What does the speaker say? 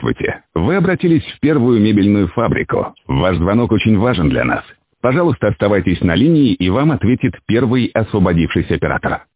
Здравствуйте. Вы обратились в первую мебельную фабрику. Ваш звонок очень важен для нас. Пожалуйста, оставайтесь на линии, и вам ответит первый освободившийся оператор.